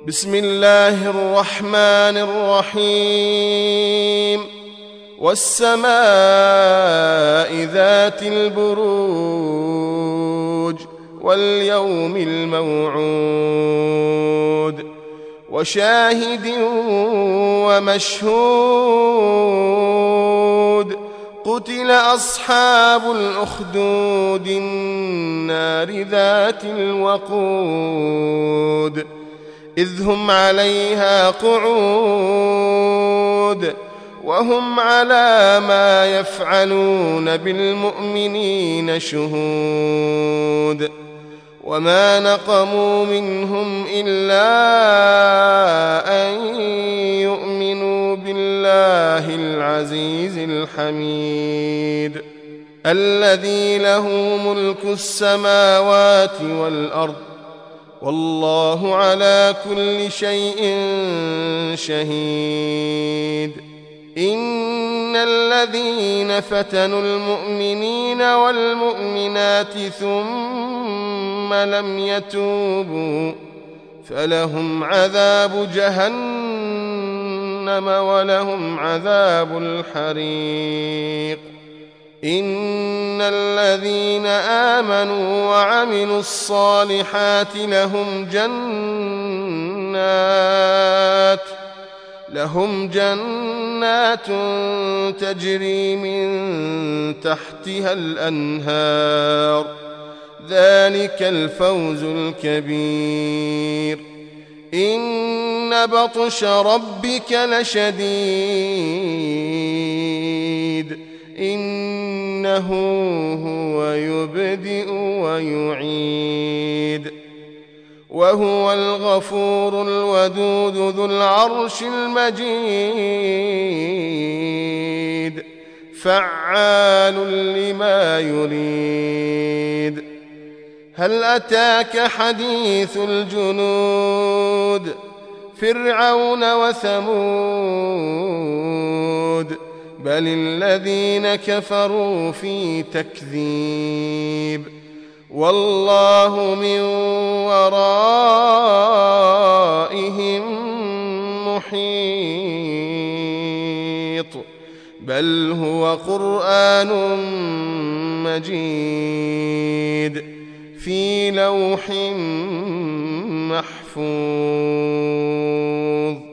بسم الله الرحمن الرحيم والسماء ذات البروج واليوم الموعود وشاهد ومشهود قتل أصحاب الأخدود النار ذات الوقود إذ هم عليها قعود وهم على ما يفعلون بالمؤمنين شهود وما نقموا منهم إلا أن يؤمنوا بالله العزيز الحميد الذي له ملك السماوات والأرض والله على كل شيء شهيد إن الذين فتنوا المؤمنين والمؤمنات ثم لم يتوبوا فلهم عذاب جهنم ولهم عذاب الحريق إن الذين آمنوا وعملوا الصالحات لهم جنات تجري من تحتها الأنهار ذلك الفوز الكبير إن بطش ربك لشديد إنه هو يبدئ ويعيد وهو الغفور الودود ذو العرش المجيد فعال لما يريد هل أتاك حديث الجنود فرعون وثمود بل الذين كفروا في تكذيب والله من ورائهم محيط بل هو قرآن مجيد في لوح محفوظ